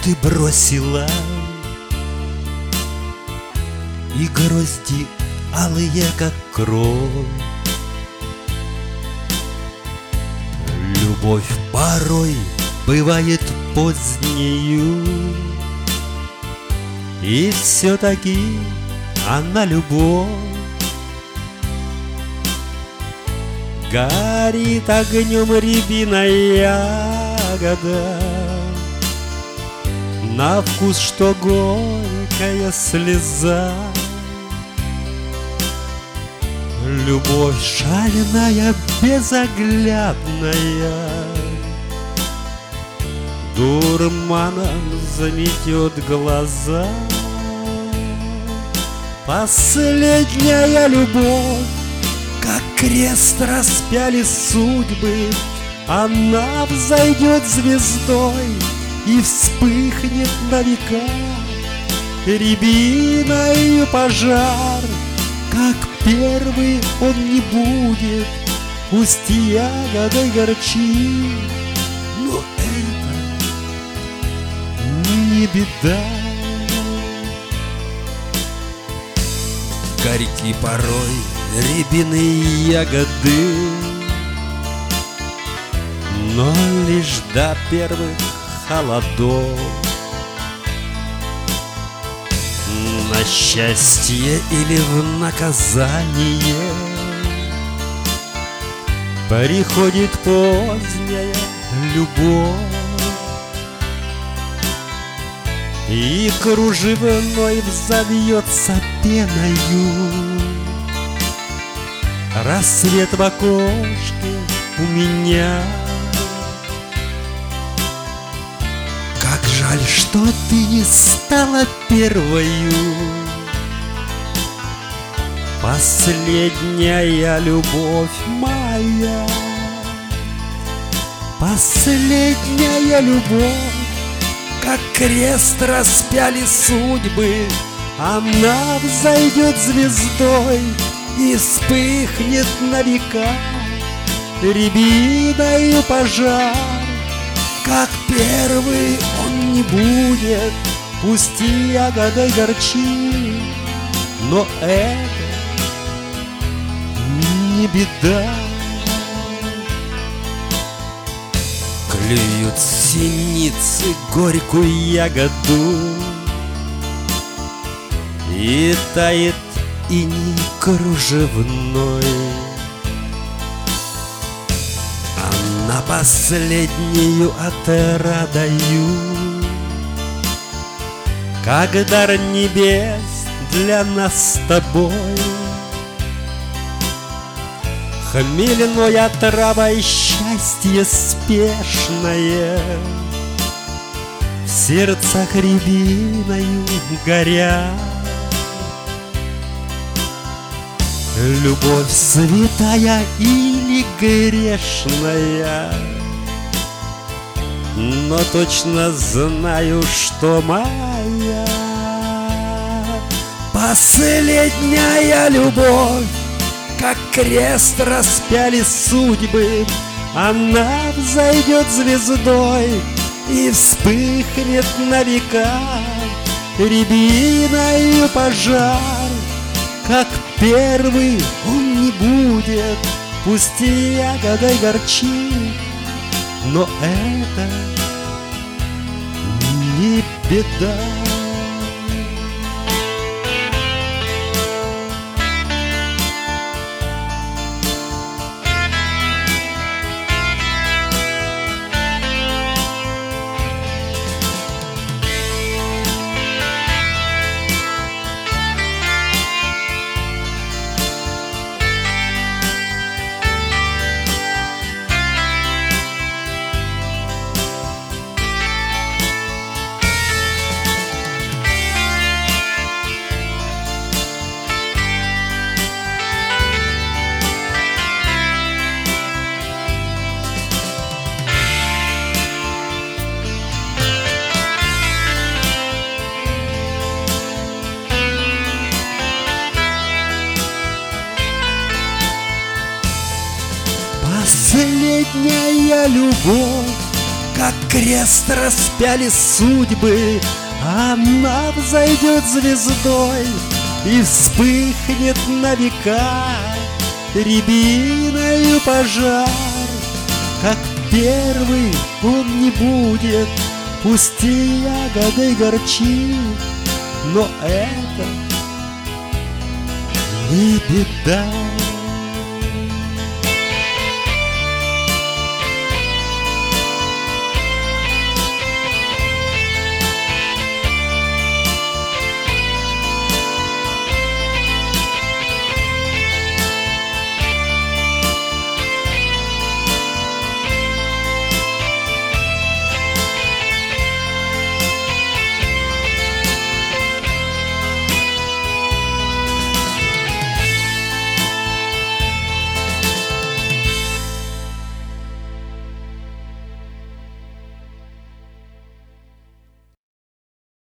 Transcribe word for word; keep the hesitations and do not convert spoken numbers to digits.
ты бросила, и грозди алые, как кровь. Любовь порой бывает позднею, и все-таки она любовь. Горит огнем рябина ягода, на вкус, что горькая слеза. Любовь шальная, безоглядная, дурманом заметет глаза. Последняя любовь, как крест распяли судьбы, она взойдет звездой и вспыхнет на века. Рябиною пожар, как первый он не будет, пусть ягодой горчит, но это не беда. Горьки порой рябины и ягоды, но лишь до первых холодов. На счастье или в наказание приходит поздняя любовь, и кружевной взовьется пеною. Рассвет в окошке у меня. Как жаль, что ты не стала первою. Последняя любовь моя, последняя любовь, как крест распяли судьбы, она взойдет звездой и вспыхнет на века. Рябиною пожар, как первый он не будет, пусть ягодой горчит, но это не беда. Клюют синицы горькую ягоду, и тает иней кружевной, а на последнюю отрадою, как дар небес для нас с тобой. Хмельной отравой счастье спешное, в сердцах рябиною горя. Любовь святая или грешная, но точно знаю, что моя последняя любовь, как крест распяли судьбы, она взойдет звездой и вспыхнет на века. Рябиною пожар, как первый он не будет, пусть ягодой горчит, но это не беда. Последняя любовь, как крест распяли судьбы, она взойдет звездой и вспыхнет на века рябиною пожар. Как первый он не будет, пусть и ягодой горчит, но это не беда.